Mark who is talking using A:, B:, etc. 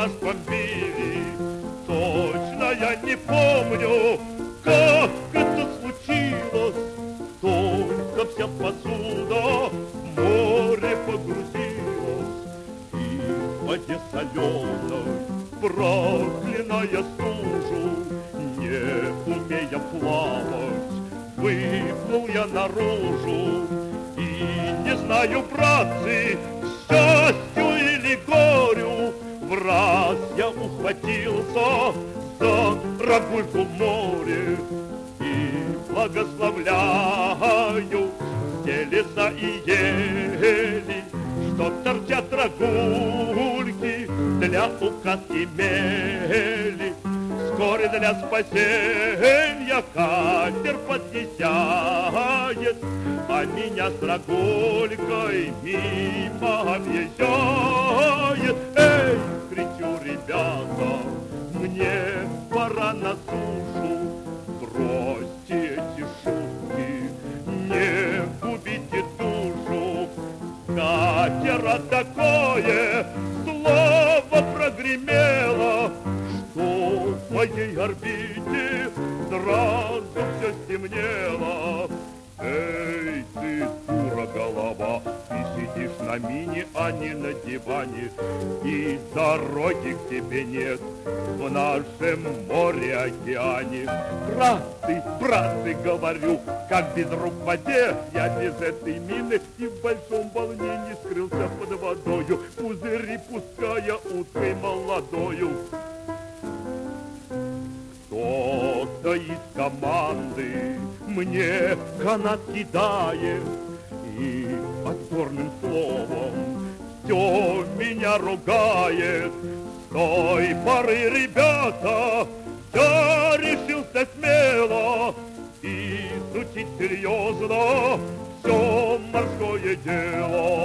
A: нас бомбили. Точно я не помню, как это случилось. Только вся посуда в море погрузилась. И в воде соленой, проклиная стужу, не умея плавать, выплыл я наружу. И не знаю, братцы, к счастью или горю, в раз я ухватился за рогульку в море. И благословляю все леса и ели, что торчат рогульки для укатки мели. Вскоре для спасения катер подъезжает, а меня с рогулькой мимо объезжает. Эй, кричу, ребята, мне пора на сушу. Бросьте эти шутки, не губите душу. Катера такое слово прогремело, что в моей орбите сразу все стемнело. Эй, ты, дура голова, ты сидишь на мине, а не на диване, и дороги к тебе нет в нашем море-океане. Браты, говорю, как без рук в воде, я без этой мины и в большом волнении скрылся под водою, пузыри пуская уткой молодою. Кто-то из команды мне канат кидает и отборным словом все меня ругает. С той поры, ребята, я решился смело изучить серьезно все морское дело.